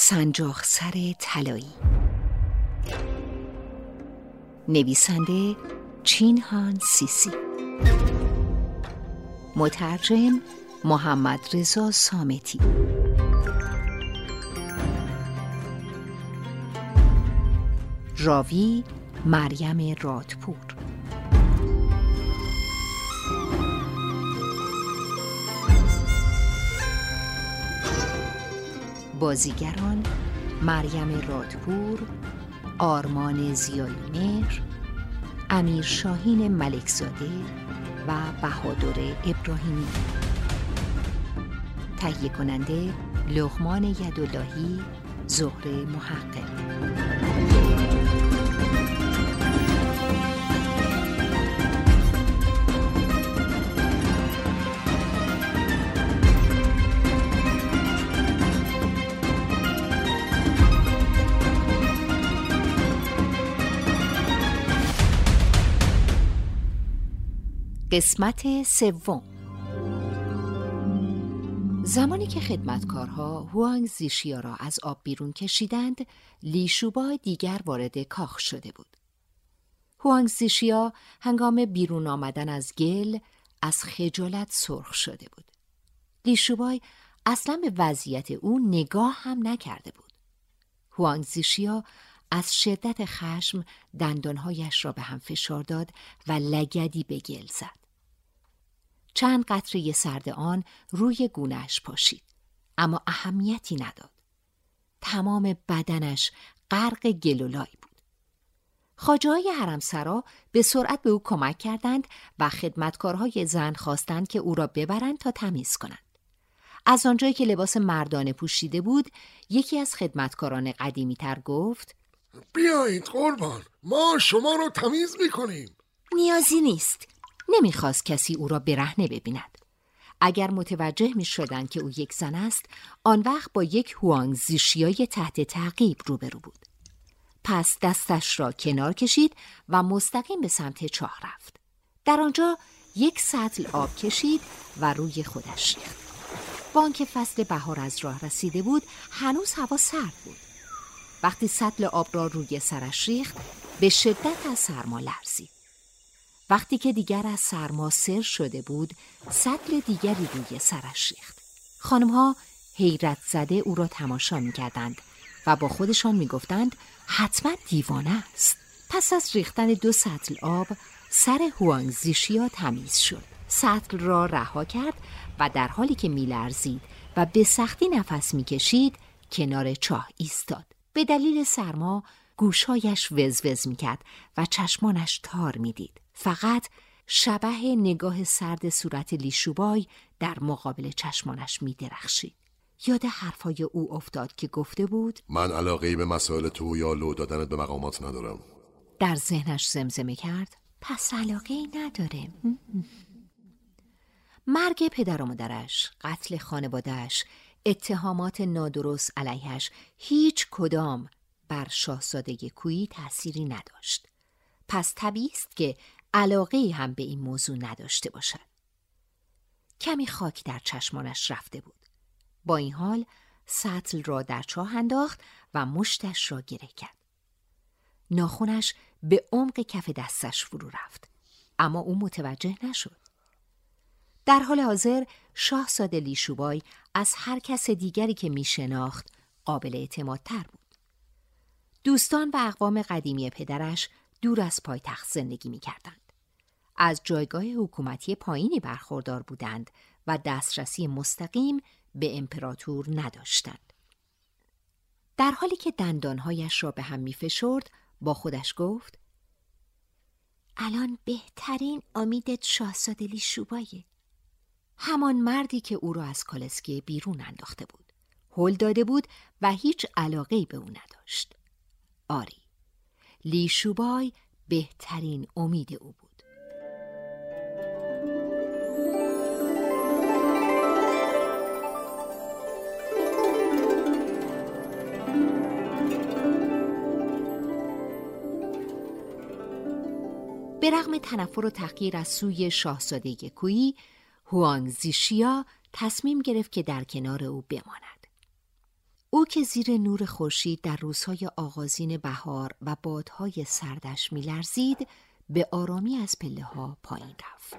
سنجاقسر طلایی. نویسنده چین هان سیسی. مترجم محمد رضا صامتی. راوی مریم رادپور. بازیگران مریم رادپور، آرمان زیایی‌مهر، امیر شاهین ملکزاده و بهادر ابراهیمی. تهیه کننده لقمان یداللهی، زهره محقق. قسمت سوم. زمانی که خدمتکارها هوانگ زیشیا را از آب بیرون کشیدند، لی شوبای دیگر وارد کاخ شده بود. هوانگ زیشیا هنگام بیرون آمدن از گل از خجالت سرخ شده بود. لی شوبای اصلا به وضعیت او نگاه هم نکرده بود. هوانگ زیشیا از شدت خشم دندانهایش را به هم فشار داد و لگدی به گل زد. چند قطره سرد آن روی گونه‌اش پاشید، اما اهمیتی نداد. تمام بدنش غرق گل و لای بود. خواجه‌های حرمسرا به سرعت به او کمک کردند و خدمتکارهای زن خواستند که او را ببرند تا تمیز کنند. از آنجایی که لباس مردانه پوشیده بود، یکی از خدمتکاران قدیمی‌تر گفت: بیایید قربان، ما شما رو تمیز میکنیم. نیازی نیست. نمیخواست کسی او را برهنه ببیند. اگر متوجه میشدند که او یک زن است، آن وقت با یک هوانگ زیشیای تحت تعقیب روبرو بود. پس دستش را کنار کشید و مستقیم به سمت چاه رفت. در آنجا یک سطل آب کشید و روی خودش ریخت. با آنکه فصل بهار از راه رسیده بود، هنوز هوا سرد بود. وقتی سطل آب را روی سرش ریخت، به شدت از سرما لرزید. وقتی که دیگر از سرما سر شده بود، سطل دیگری روی سرش ریخت. خانم‌ها حیرت زده او را تماشا می‌کردند و با خودشان می‌گفتند حتما دیوانه است. پس از ریختن 2 سطل آب، سر هوانگ زیشیا تمیز شد. سطل را رها کرد و در حالی که می‌لرزید و به سختی نفس می‌کشید، کنار چاه ایستاد. به دلیل سرما گوشهایش وزوز می‌کرد و چشمانش تار می‌دید. فقط شبح نگاه سرد صورت لی شوبای در مقابل چشمانش می‌درخشید. یاد حرفای او افتاد که گفته بود: من علاقه‌ای به مسائل تو یا لو دادنت به مقامات ندارم. در ذهنش زمزمه کرد: پس علاقه‌ای نداره. مرگ پدر و مادرش، قتل خانواده‌اش، اتهامات نادرست علیهش، هیچ کدام بر شاهزاده کویی تأثیری نداشت. پس طبیعی است که علاقه‌ای هم به این موضوع نداشته باشد. کمی خاک در چشمانش رفته بود. با این حال سطل را در چاه انداخت و مشتش را گره کرد. ناخنش به عمق کف دستش فرو رفت، اما او متوجه نشد. در حال حاضر شاهزاده لی شوبای از هر کس دیگری که می شناخت قابل اعتمادتر بود. دوستان و اقوام قدیمی پدرش دور از پایتخت زندگی می کردند. از جایگاه حکومتی پایینی برخوردار بودند و دسترسی مستقیم به امپراتور نداشتند. در حالی که دندانهایش را به هم می فشرد، با خودش گفت: الان بهترین امیدت شاهزاده لی شوبایه. همان مردی که او را از کالسکه بیرون انداخته بود. هل داده بود و هیچ علاقه‌ای به او نداشت. آری، لی شوبای بهترین امید او بود. به رغم تنفر و تحقیر از سوی شاهزاده کویی، هوانگ زیشیا تصمیم گرفت که در کنار او بماند. او که زیر نور خورشید در روزهای آغازین بهار و بادهای سردش می‌لرزید، به آرامی از پله‌ها پایین رفت.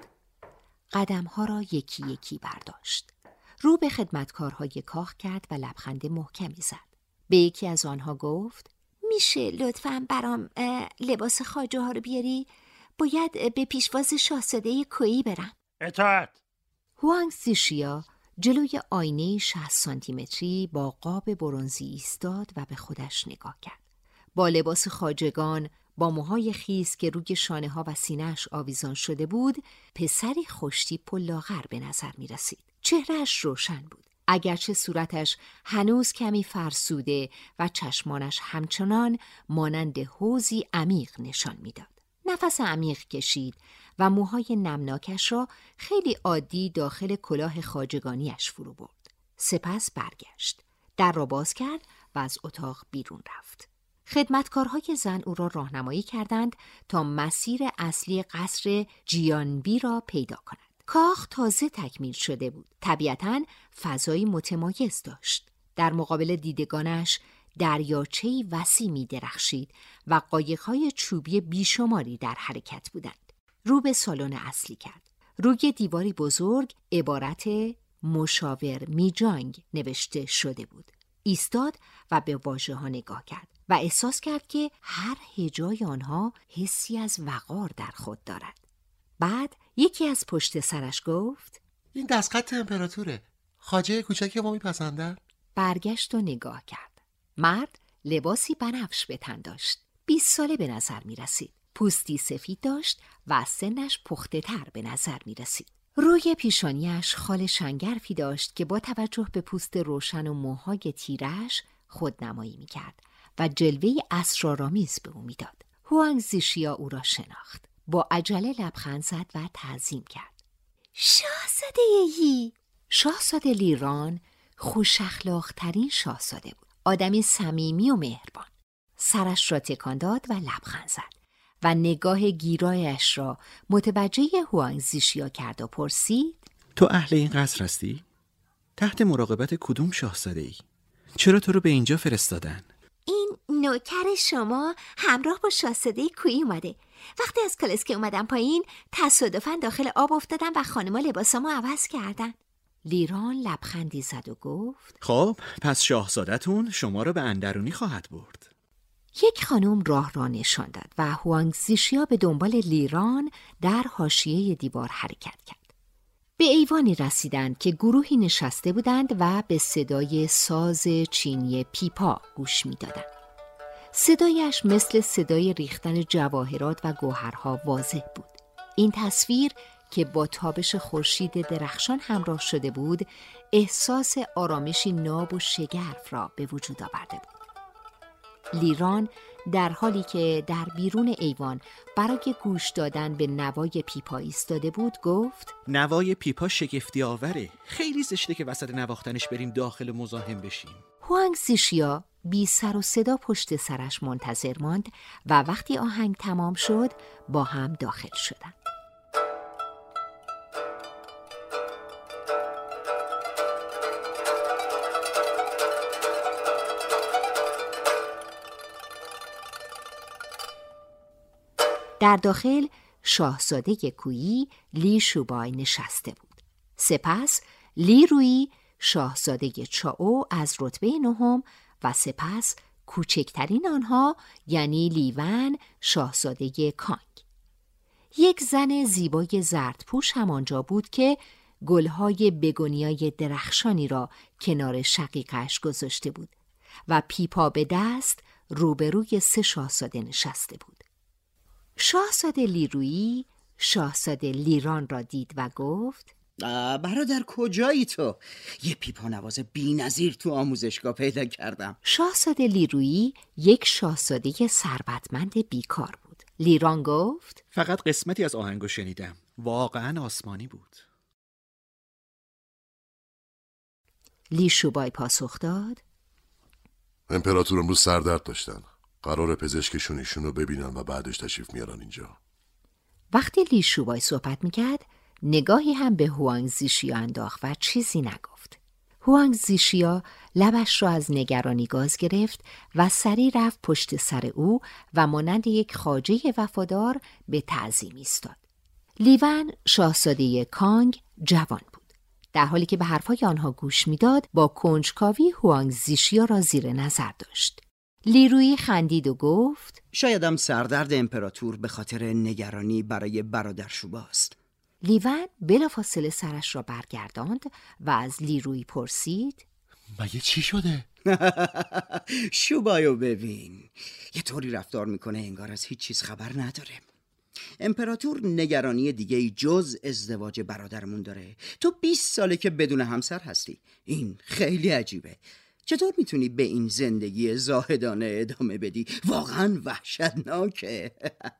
قدم‌ها را یکی یکی برداشت. رو به خدمتکارهای کاخ کرد و لبخند محکمی زد. به یکی از آنها گفت: میشه لطفاً برام لباس خواجه ها رو بیاری؟ باید به پیشواز شاهزاده کویی برم. اطاعت. هوانگ زیشیا جلوی آینه 60 سانتیمتری با قاب برنزی ایستاد و به خودش نگاه کرد. با لباس خواجگان، با موهای خیس که روی شانه ها و سینه‌اش آویزان شده بود، پسری خوشتیپ و لاغر به نظر می رسید. چهرهش روشن بود، اگرچه صورتش هنوز کمی فرسوده و چشمانش همچنان مانند حوضی عمیق نشان میداد. نفس عمیق کشید و موهای نمناکش را خیلی عادی داخل کلاه خواجگانیش فرو برد. سپس برگشت، در را باز کرد و از اتاق بیرون رفت. خدمتکارهای زن او را راهنمایی کردند تا مسیر اصلی قصر جیانبی را پیدا کند. کاخ تازه تکمیل شده بود. طبیعتاً فضایی متمایز داشت. در مقابل دیدگانش دریاچه‌ای وسیع می درخشید و قایق‌های چوبی بیشماری در حرکت بودند. رو به سالن اصلی کرد. روی دیواری بزرگ عبارت مشاور میجانگ نوشته شده بود. ایستاد و به واژه‌ها نگاه کرد و احساس کرد که هر هجای آنها حسی از وقار در خود دارد. بعد یکی از پشت سرش گفت: این دستخط امپراتوره. خواجه کوچک ما میپسندن؟ برگشت و نگاه کرد. مرد لباسی بنفش به تن داشت. 20 ساله به نظر می رسید. پوستی سفید داشت و سنش پخته تر به نظر می رسید. روی پیشانیش خال شنگرفی داشت که با توجه به پوست روشن و موهای تیرش خودنمایی می کرد و جلوه اسرارآمیز به او می داد. هوانگ زیشیا او را شناخت. با عجله لبخند زد و تعظیم کرد. شاهزاده یی! شاهزاده لیران خوش اخلاق‌ترین شاهزاده بود. آدمی صمیمی و مهربان. سرش را تکان داد و لبخند زد و نگاه گیرایش را متوجه هوانگ زیشیا کرد و پرسید: تو اهل این قصر هستی؟ تحت مراقبت کدوم شاهزاده ای؟ چرا تو رو به اینجا فرستادن؟ این نوکر شما همراه با شاهزاده کویی اومده. وقتی از کالسکه اومدم پایین تصادفاً داخل آب افتادم و خانما لباسامو عوض کردن. لیران لبخندی زد و گفت: خب پس شاهزادتون شما رو به اندرونی خواهد برد. یک خانم راه را نشان داد و هوانگ زیشیا به دنبال لیران در حاشیه دیوار حرکت کرد. به ایوانی رسیدند که گروهی نشسته بودند و به صدای ساز چینی پیپا گوش می‌دادند. صدایش مثل صدای ریختن جواهرات و گوهرها واضح بود. این تصویر که با تابش خورشید درخشان همراه شده بود، احساس آرامشی ناب و شگرف را به وجود آورده بود. لیران در حالی که در بیرون ایوان برای گوش دادن به نوای پیپا ایستاده بود گفت: نوای پیپا شگفتی آوره. خیلی زشته که وسط نواختنش بریم داخل مزاحم بشیم. هوانگ زیشیا بی سر و صدا پشت سرش منتظر ماند و وقتی آهنگ تمام شد با هم داخل شدند. در داخل شاهزاده کویی لی شوبای نشسته بود. سپس لی رویی شاهزاده چائو از رتبه نهم و سپس کوچکترین آنها یعنی لیون شاهزاده کانگ. یک زن زیبای زردپوش هم آنجا بود که گلهای بگونیای درخشانی را کنار شقیقش گذاشته بود و پیپا به دست روبروی 3 شاهزاده نشسته بود. شاهزاده لیرویی شاهزاده لیران را دید و گفت: برادر کجایی تو؟ یه پیپا نواز بی‌نظیر تو آموزشگاه پیدا کردم. شاهزاده لیرویی یک شاهزاده ثروتمند بیکار بود. لیران گفت: فقط قسمتی از آهنگو شنیدم. واقعا آسمانی بود. لی شوبای پاسخ داد: امپراتور امروز سردرد داشتن. قرار پزشکشون ایشونو ببینن و بعدش تشریف میارن اینجا. وقتی لی شوبای صحبت میکرد نگاهی هم به هوانگ زیشیا انداخت و چیزی نگفت. هوانگ زیشیا لبش را از نگرانی گاز گرفت و سری رفت پشت سر او و مانند یک خواجه وفادار به تعظیم ایستاد. لیون شاهزاده کانگ جوان بود. در حالی که به حرفهای آنها گوش میداد، با کنجکاوی هوانگ زیشیا را زیر نظر داشت. لیروی خندید و گفت: شایدم سردرد امپراتور به خاطر نگرانی برای برادر شوباست. لیون بلافاصله سرش را برگرداند و از لیروی پرسید: مگه چی شده؟ شوبایو ببین، یه طوری رفتار میکنه انگار از هیچ چیز خبر نداره. امپراتور نگرانی دیگه ای جز ازدواج برادرمون داره. تو 20 ساله که بدون همسر هستی. این خیلی عجیبه. چطور میتونی به این زندگی زاهدانه ادامه بدی؟ واقعا وحشتناکه.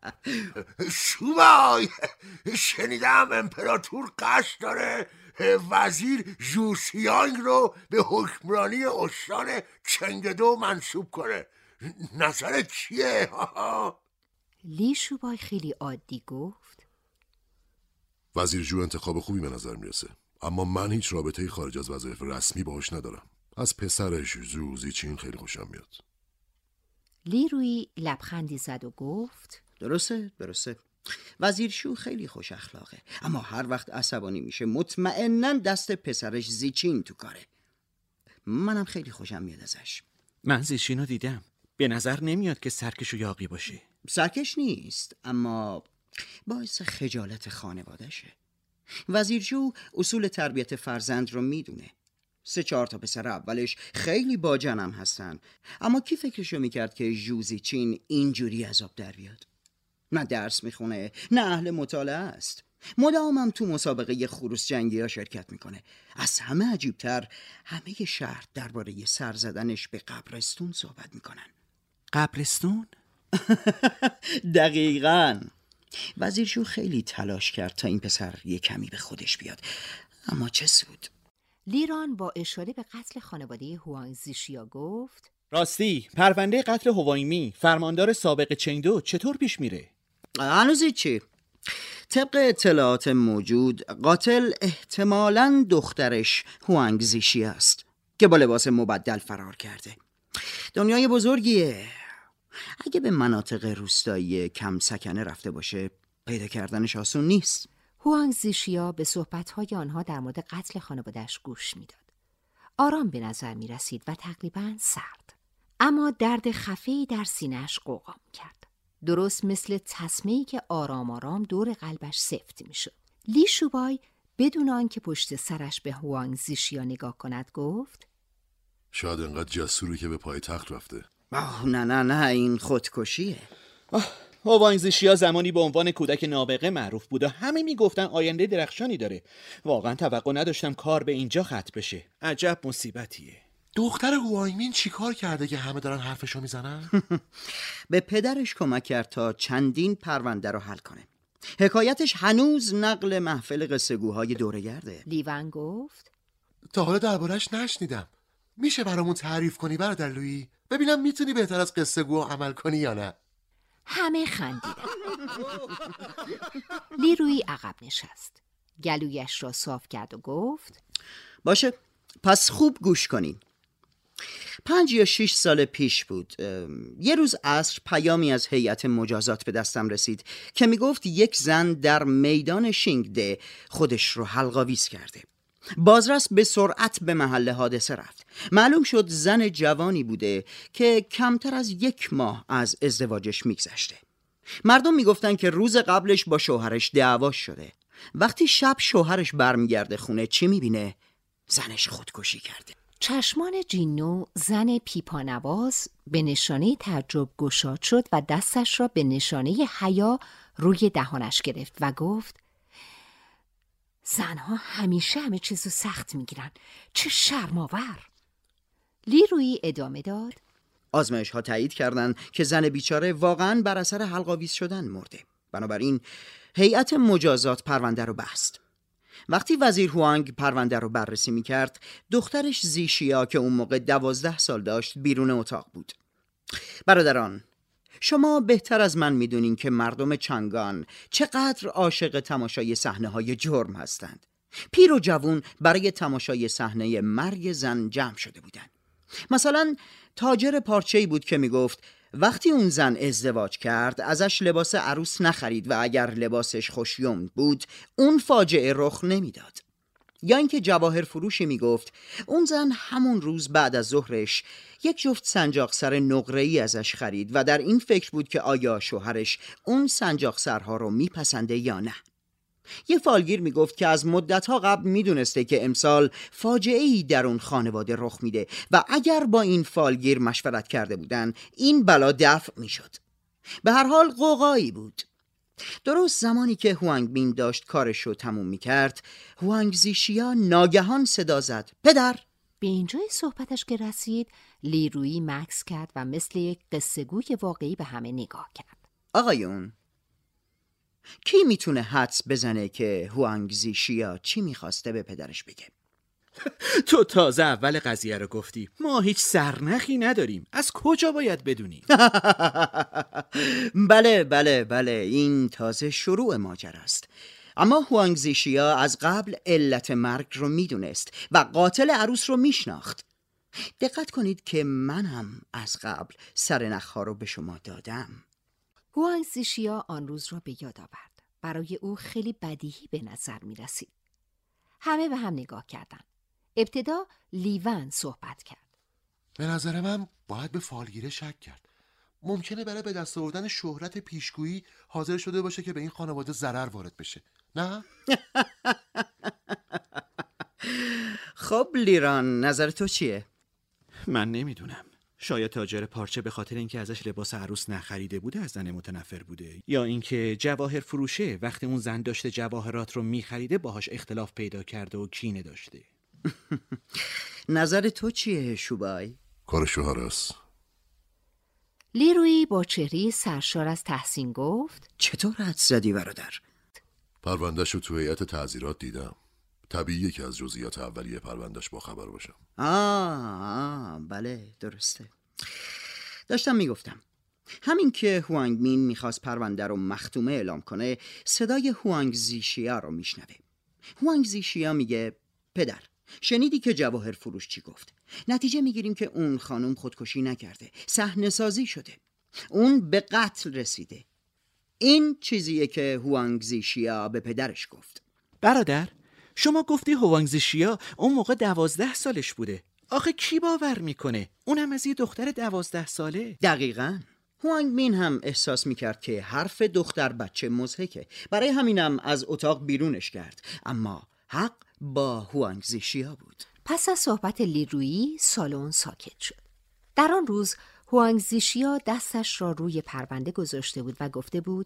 شوبای، شنیدم امپراتور قصد داره وزیر ژوسیانگ رو به حکمرانی استان چنگدو منصوب کنه. نظرت چیه؟ لی شوبای خیلی عادی گفت: وزیر ژو انتخاب خوبی به نظر میرسه، اما من هیچ رابطه خارج از وظایف رسمی باهاش ندارم. از پسرش زو زیچین خیلی خوشم میاد. لیروی لبخندی زد و گفت: درسته. وزیر شو خیلی خوش اخلاقه، اما هر وقت عصبانی میشه مطمئناً دست پسرش زیچین تو کاره. منم خیلی خوشم میاد ازش. من زیچین رو دیدم. به نظر نمیاد که سرکش و یاغی باشه. سرکش نیست، اما باعث خجالت خانوادشه. وزیر شو اصول تربیت فرزند رو میدونه. 3-4 تا پسر اولش خیلی باجنم هستن، اما کی فکرشو میکرد که ژو زیچین اینجوری عذاب در بیاد؟ نه درس میخونه، نه اهل مطالعه است. مدامم تو مسابقه خروس جنگی ها شرکت میکنه. از همه عجیبتر همه شهر درباره سر زدنش به قبرستون صحبت میکنن. قبرستون؟ دقیقاً. وزیرشو خیلی تلاش کرد تا این پسر یه کمی به خودش بیاد، اما چه سود. لیران با اشاره به قتل خانواده هوانگ زیشیا گفت: راستی، پرونده قتل هوایمی فرماندار سابق چنگدو چطور پیش میره؟ هنوز چی؟ طبق اطلاعات موجود قاتل احتمالاً دخترش هوانگ زیشی است که با لباس مبدل فرار کرده. دنیای بزرگیه. اگه به مناطق روستایی کم سکنه رفته باشه پیدا کردنش آسون نیست. هوانگ زیشیا به صحبت‌های آنها در مورد قتل خانواده‌اش گوش میداد. آرام به نظر می رسید و تقریباً سرد. اما درد خفی‌ای در سینه‌اش قوقا کرد. درست مثل تسمه‌ای که آرام آرام دور قلبش سفت میشد. لی شوبای بدون آنکه پشت سرش به هوانگ زیشیا نگاه کند گفت: شاید انقدر جسوری که به پای تخت رفته. نه این خودکشیه. هوانگ زیشیا زمانی به عنوان کودک نابغه معروف بود و همه میگفتن آینده درخشانی داره. واقعا توقع نداشتم کار به اینجا ختم بشه. عجب مصیبتیه. دختر هوایمین چی کار کرده که همه دارن حرفشو میزنن؟ به پدرش کمک کرد تا چندین پرونده رو حل کنه. حکایتش هنوز نقل محفل قصه‌گوهای دوره‌گرده. لیون گفت: تا حالا دربارش نشنیدم. میشه برامون تعریف کنی برادر لویی؟ ببینم میتونی بهتر از قصه گو عمل کنی یا نه. همه خندیدن. لیروی عقب نشست. گلویش را صاف کرد و گفت: باشه، پس خوب گوش کنین. 5 یا 6 سال پیش بود. یه روز عصر پیامی از هیئت مجازات به دستم رسید که میگفت یک زن در میدان شینگده خودش رو حلق‌آویز کرده. بازرس به سرعت به محل حادثه رفت. معلوم شد زن جوانی بوده که کمتر از 1 ماه از ازدواجش میگذشته. مردم میگفتن که روز قبلش با شوهرش دعوا شده. وقتی شب شوهرش برمیگرده خونه چی میبینه؟ زنش خودکشی کرده. چشمان جینو زن پیپانواز به نشانه تعجب گشاد شد و دستش را به نشانه حیا روی دهانش گرفت و گفت: زنها همیشه همه چیزو سخت میگیرن. چه شرم‌آور. لیروی ادامه داد: آزمایش ها تایید کردند که زن بیچاره واقعاً بر اثر حلق‌آویز شدن مرده. بنابراین هیئت مجازات پرونده رو بست. وقتی وزیر هوانگ پرونده رو بررسی میکرد، دخترش زیشیا که اون موقع 12 سال داشت بیرون اتاق بود. برادران، شما بهتر از من میدونین که مردم چانگان چقدر عاشق تماشای صحنه‌های جرم هستند. پیر و جوون برای تماشای صحنه مرگ زن جمع شده بودند. مثلا تاجر پارچه‌ای بود که میگفت وقتی اون زن ازدواج کرد ازش لباس عروس نخرید و اگر لباسش خوشیوم بود اون فاجعه رخ نمیداد. یا اینکه جواهر فروشی میگفت اون زن همون روز بعد از ظهرش یک جفت سنجاق سر نقره‌ای ازش خرید و در این فکر بود که آیا شوهرش اون سنجاق سرها رو میپسنده یا نه. یه فالگیر میگفت که از مدتها قبل میدونسته که امسال فاجعه‌ای در اون خانواده رخ میده و اگر با این فالگیر مشورت کرده بودن این بلا دفع میشد. به هر حال قوقایی بود. درست زمانی که هوانگ بین داشت کارش رو تموم میکرد هوانگ زیشیا ناگهان صدا زد پدر. به اینجای صحبتش که رسید لیرویی مکث کرد و مثل یک قصه‌گوی واقعی به همه نگاه کرد. آقایون، کی میتونه حدس بزنه که هوانگ زیشیا چی میخواسته به پدرش بگه؟ تو تازه اول قضیه رو گفتی. ما هیچ سرنخی نداریم. از کجا باید بدونیم؟ بله این تازه شروع ماجرا است. اما هوانگ زیشیا از قبل علت مرگ رو میدونست و قاتل عروس رو میشناخت. دقت کنید که من هم از قبل سرنخ‌ها رو به شما دادم. هوانگ زیشیا آن روز را به یاد آورد. برای او خیلی بدیهی به نظر می رسید. همه به هم نگاه کردند. ابتدا لیون صحبت کرد. به نظر من باید به فالگیره شک کرد. ممکنه برای به دست آوردن شهرت پیشگویی حاضر شده باشه که به این خانواده ضرر وارد بشه. نه؟ خب لیران، نظر تو چیه؟ من نمیدونم. شاید تاجر پارچه به خاطر اینکه ازش لباس عروس نخریده بوده از زن متنفر بوده، یا اینکه جواهر فروشه وقتی اون زن داشته جواهرات رو میخریده باهاش اختلاف پیدا کرده و کینه داشته. نظر تو چیه شوبای؟ کار شوهر است. لیرویی با چهره سرشار از تحسین گفت چطور حدس زدی برادر؟ پروندهش رو تو هیئت تعزیرات دیدم. طبیعیه که از جزئیات اولیه پروندهش با خبر باشم. بله درسته. داشتم میگفتم همین که هوانگ مین میخواست پرونده رو مختومه اعلام کنه صدای هوانگ زیشیا رو میشنوه. هوانگ زیشیا میگه پدر، شنیدی که جواهر فروش چی گفت؟ نتیجه میگیریم که اون خانم خودکشی نکرده، صحنه سازی شده. اون به قتل رسیده. این چیزیه که هوانگ زیشیا به پدرش گفت. برادر، شما گفتی هوانگ زیشیا اون موقع 12 سالش بوده. آخه کی باور میکنه؟ اونم از یه دختر 12 ساله. دقیقاً. هوانگ مین هم احساس میکرد که حرف دختر بچه مضحکه. برای همینم از اتاق بیرونش کرد. اما حق با هوانگ زیشیا بود. پس از صحبت لیرویی سالن ساکت شد. در آن روز هوانگ زیشیا دستش را روی پرونده گذاشته بود و گفته بود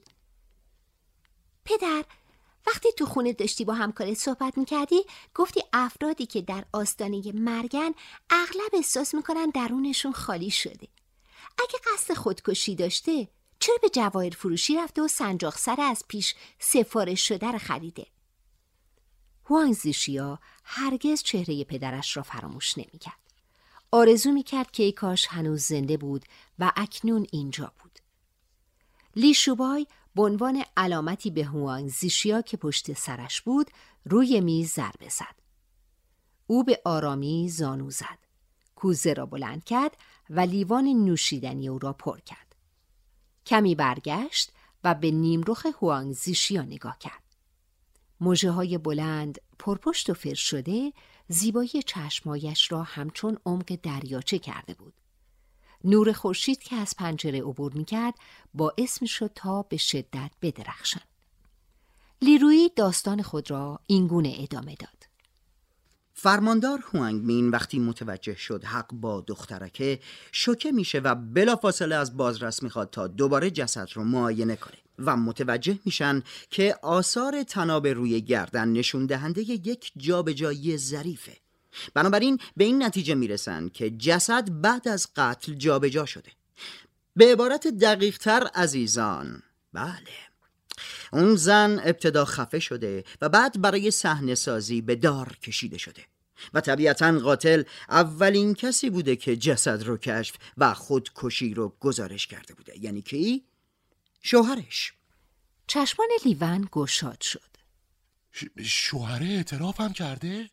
پدر، وقتی تو خونه داشتی با همکارت صحبت میکردی گفتی افرادی که در آستانه مرگن اغلب احساس میکنن درونشون خالی شده. اگه قصد خودکشی داشته چرا به جواهر فروشی رفته و سنجاق سر از پیش سفارش شده رو خریده؟ هوانگ زیشیا هرگز چهره پدرش را فراموش نمیکرد. آرزو میکرد که ای کاش هنوز زنده بود و اکنون اینجا بود. لی شوبای به عنوان علامتی به هوانگ زیشیا که پشت سرش بود روی میز ضربه زد. او به آرامی زانو زد. کوزه را بلند کرد و لیوان نوشیدنی او را پر کرد. کمی برگشت و به نیمرخ هوانگ زیشیا نگاه کرد. مژه‌های بلند، پرپشت و فرش شده، زیبایی چشمایش را همچون عمق دریاچه کرده بود. نور خورشید که از پنجره عبور می‌کرد باعث می‌شد تا به شدت بدرخشند. لیرویی داستان خود را اینگونه ادامه داد. فرماندار هوانگ مین وقتی متوجه شد حق با دخترکه شوکه میشه و بلافاصله از بازرس میخواد تا دوباره جسد رو معاینه کنه و متوجه میشن که آثار طناب روی گردن نشون دهنده یک جابجایی ظریفه. بنابراین به این نتیجه میرسن که جسد بعد از قتل جابجا شده. به عبارت دقیق تر عزیزان، بله، اون زن ابتدا خفه شده و بعد برای صحنه سازی به دار کشیده شده و طبیعتاً قاتل اولین کسی بوده که جسد رو کشف و خودکشی رو گزارش کرده بوده. یعنی کی؟ شوهرش. چشمان لیون گشاد شد. شوهره اعتراف هم کرده؟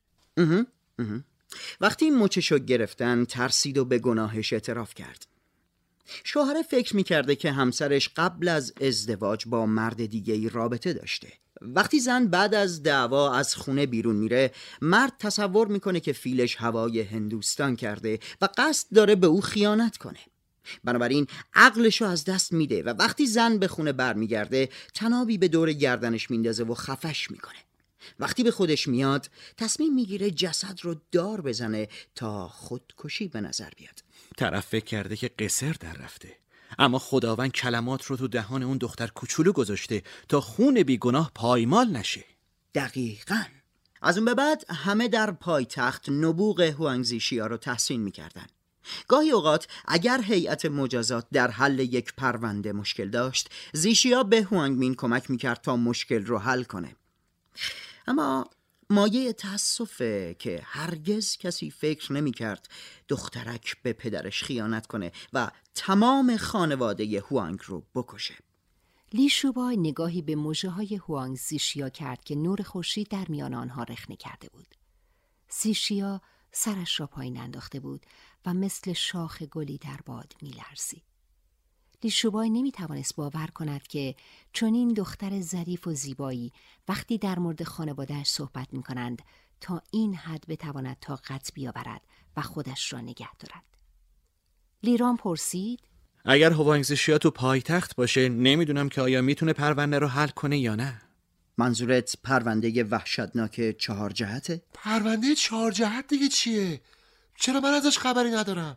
وقتی مچشو گرفتن ترسید و به گناهش اعتراف کرد. شوهره فکر میکرده که همسرش قبل از ازدواج با مرد دیگه‌ای رابطه داشته. وقتی زن بعد از دعوا از خونه بیرون میره، مرد تصور میکنه که فیلش هوای هندوستان کرده و قصد داره به او خیانت کنه. بنابراین عقلشو از دست میده و وقتی زن به خونه برمیگرده تنابی به دور گردنش میندازه و خفش میکنه. وقتی به خودش میاد تصمیم میگیره جسد رو دار بزنه تا خودکشی به نظر بیاد. طرف فکر کرده که قصر در رفته، اما خداوند کلمات رو تو دهان اون دختر کوچولو گذاشته تا خون بیگناه پایمال نشه. دقیقاً. از اون به بعد همه در پایتخت نبوغ هوانگ زیشیا رو تحسین میکردن. گاهی اوقات اگر هیئت مجازات در حل یک پرونده مشکل داشت، زیشیا به هوانگ مین کمک میکرد تا مشکل رو حل کنه. اما مایه تأسفه که هرگز کسی فکر نمی‌کرد دخترک به پدرش خیانت کنه و تمام خانواده هوانگ رو بکشه. لی شوبای نگاهی به مژه‌های هوانگ زیشیا کرد که نور خورشید در میان آنها رخنه کرده بود. زیشیا سرش را پایین انداخته بود و مثل شاخ گلی در باد می‌لرزید. لی شوبای نمی‌توانست باور کند که چنین دختر ظریف و زیبایی وقتی در مورد خانواده‌اش صحبت می‌کنند تا این حد بتواند طاقت بیاورد و خودش را نگه دارد. لیرام پرسید: اگر هوانگ زیشیا تو پایتخت باشه نمیدونم که آیا میتونه پرونده رو حل کنه یا نه. منظورت پرونده وحشتناک 4 جهته؟ پرونده 4 جهت دیگه چیه؟ چرا من ازش خبری ندارم؟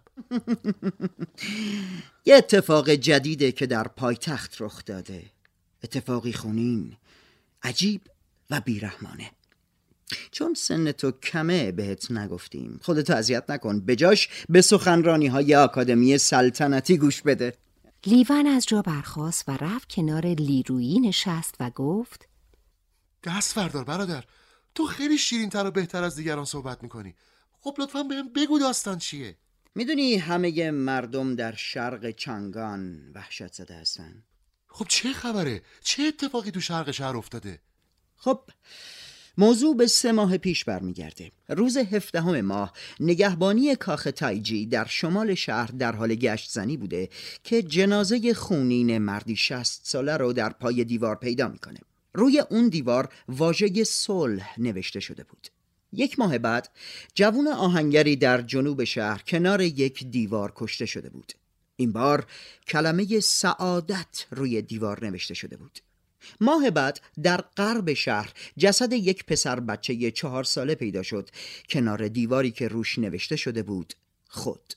یه اتفاق جدیده که در پایتخت رخ داده. اتفاقی خونین، عجیب و بیرحمانه. چون سن تو کمه بهت نگفتیم. خودتو اذیت نکن، بجاش به سخنرانی های آکادمی سلطنتی گوش بده. لیون از جا برخاست و رفت کنار لیرویی نشست و گفت: دست بردار برادر، تو خیلی شیرین‌تر و بهتر از دیگران صحبت میکنی. خب لطفاً بهم بگو داستان چیه؟ میدونی همه مردم در شرق چانگان وحشت زده هستن. خب چه خبره؟ چه اتفاقی تو شرق شهر افتاده؟ خب موضوع به 3 ماه پیش برمیگرده. روز 17 ماه نگهبانی کاخ تایجی در شمال شهر در حال گشت زنی بوده که جنازه خونین مردی 60 ساله رو در پای دیوار پیدا میکنه. روی اون دیوار واژه صلح نوشته شده بود. 1 ماه بعد جوون آهنگری در جنوب شهر کنار یک دیوار کشته شده بود. این بار کلمه سعادت روی دیوار نوشته شده بود. ماه بعد در غرب شهر جسد یک پسر بچه 4 ساله پیدا شد کنار دیواری که روش نوشته شده بود خود.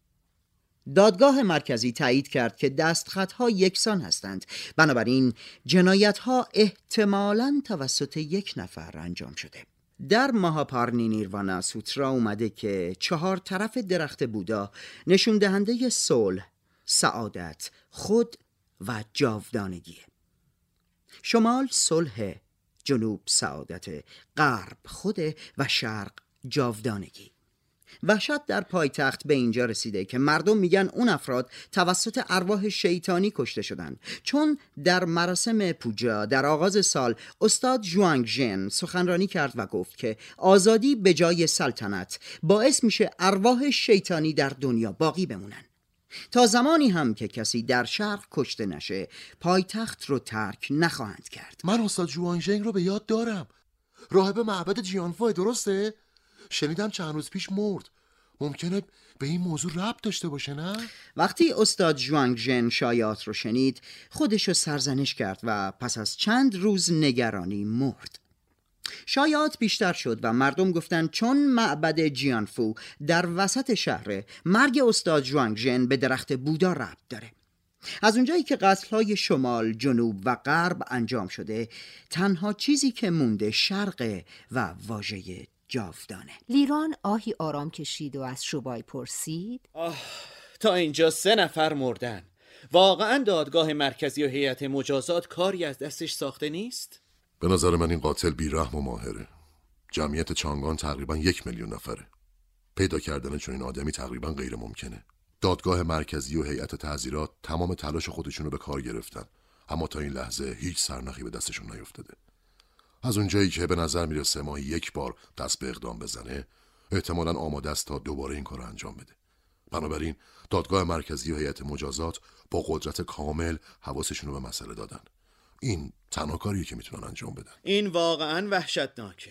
دادگاه مرکزی تایید کرد که دستخطها یکسان هستند، بنابراین جنایتها احتمالاً توسط 1 نفر انجام شده. در ماهاپارنی نیروانا سوترا اومده که 4 طرف درخت بودا نشون دهنده صلح، سعادت، خود و جاودانگیه. شمال صلح، جنوب سعادت، غرب خود و شرق جاودانگی. وحشت در پایتخت به اینجا رسیده که مردم میگن اون افراد توسط ارواح شیطانی کشته شدن، چون در مراسم پوجا در آغاز سال استاد ژوانگ ژن سخنرانی کرد و گفت که آزادی به جای سلطنت باعث میشه ارواح شیطانی در دنیا باقی بمونن. تا زمانی هم که کسی در شرق کشته نشه پایتخت رو ترک نخواهند کرد. من استاد ژوانگ ژن رو به یاد دارم. راهب معبد جیانفو، درسته؟ شنیدم چند روز پیش مرد. ممکنه به این موضوع ربط داشته باشه، نه؟ وقتی استاد ژوانگ ژن شایعات رو شنید خودش رو سرزنش کرد و پس از چند روز نگرانی مرد. شایعات بیشتر شد و مردم گفتن چون معبد جیانفو در وسط شهره، مرگ استاد ژوانگ ژن به درخت بودا ربط داره. از اونجایی که قتل‌های شمال، جنوب و غرب انجام شده، تنها چیزی که مونده شرق و واژه جاودانه. لیران آهی آرام کشید و از شوبای پرسید: تا اینجا 3 نفر مردن. واقعا دادگاه مرکزی و هیئت مجازات کاری از دستش ساخته نیست؟ به نظر من این قاتل بیرحم و ماهره. جمعیت چانگان تقریبا 1 میلیون نفره. پیدا کردن چنین آدمی تقریبا غیر ممکنه. دادگاه مرکزی و هیئت تعزیرات تمام تلاش خودشونو به کار گرفتن، اما تا این لحظه هیچ سرنخی به دستشون نیفتاده. از اونجایی که به نظر میرسه ماهی یک بار دست به اقدام بزنه، احتمالاً آماده است تا دوباره این کار رو انجام بده. بنابراین دادگاه مرکزی و هیئت مجازات با قدرت کامل حواسشون رو به مسئله دادن. این تنها کاریه که میتونن انجام بدن. این واقعا وحشتناکه.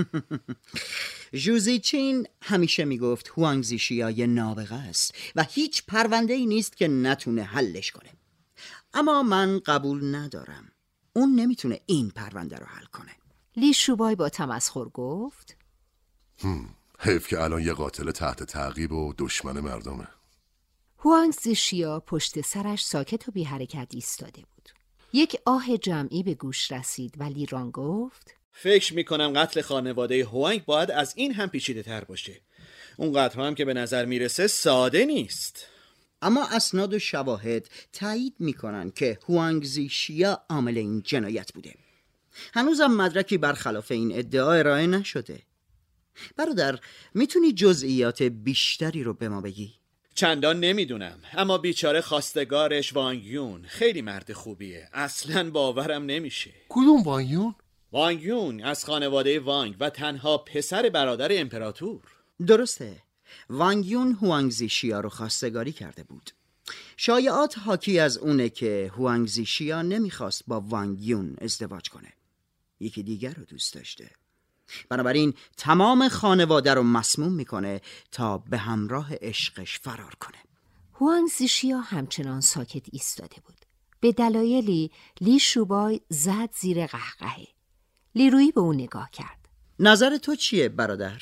ژوزیچین همیشه میگفت هوانگ زیشیا یه نابغه است و هیچ پرونده‌ای نیست که نتونه حلش کنه. اما من قبول ندارم. اون نمیتونه این پرونده رو حل کنه. لی شوبای با تمسخر گفت حیف که الان یه قاتل تحت تعقیب و دشمن مردمه. هوانگ زیشیا پشت سرش ساکت و بی حرکت ایستاده بود. یک آه جمعی به گوش رسید و لیران گفت فکر میکنم قتل خانواده هوانگ باید از این هم پیچیده تر باشه. اونقدر هم که به نظر میرسه ساده نیست. اما اسناد و شواهد تایید میکنن که هوانگ زیشیا عامل این جنایت بوده. هنوزم مدرکی برخلاف این ادعا ارائه نشده. برادر، میتونی جزئیات بیشتری رو به ما بگی؟ چندان نمیدونم، اما بیچاره خواستگارش وانگ یون خیلی مرد خوبیه. اصلا باورم نمیشه. کدوم وانگ یون؟ وانگ یون از خانواده وانگ و تنها پسر برادر امپراتور. درسته. وانگ یون هوانگ زیشیا رو خواستگاری کرده بود. شایعات حاکی از اونه که هوانگ زیشیا نمیخواست با وانگ یون ازدواج کنه. یکی دیگر رو دوست داشته. بنابراین تمام خانواده رو مسموم میکنه تا به همراه عشقش فرار کنه. هوانگ زیشیا همچنان ساکت ایستاده بود. به دلایلی لی شوبای زد زیر قهقهه. لیرویی به اون نگاه کرد. نظر تو چیه برادر؟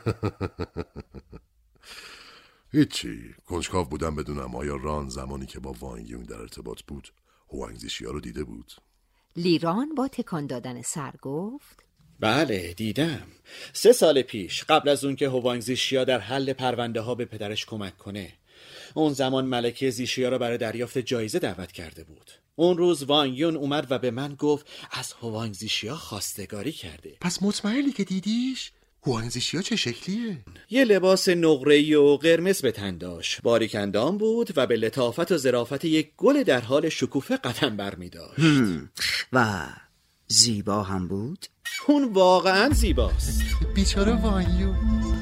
هیچی. کنجکاو بودم بدونم آیا ران زمانی که با وانگ یون در ارتباط بود هوانگ زیشیا رو دیده بود. لیران با تکان دادن سر گفت بله دیدم. 3 سال پیش، قبل از اون که هوانگ زیشیا در حل پرونده ها به پدرش کمک کنه. اون زمان ملکه زیشیا را برای دریافت جایزه دعوت کرده بود. اون روز وانگ یون اومد و به من گفت از هوانگ زیشیا خواستگاری کرده. پس مطمئنی که دیدیش؟ هوانگ زیشیا چه شکلیه؟ یه لباس نقره‌ای و قرمز به تن داشت. باریک اندام بود و به لطافت و ظرافت یک گل در حال شکوفه قدم برمی داشت. و زیبا هم بود؟ اون واقعا زیباست. بیچاره وانگ یون.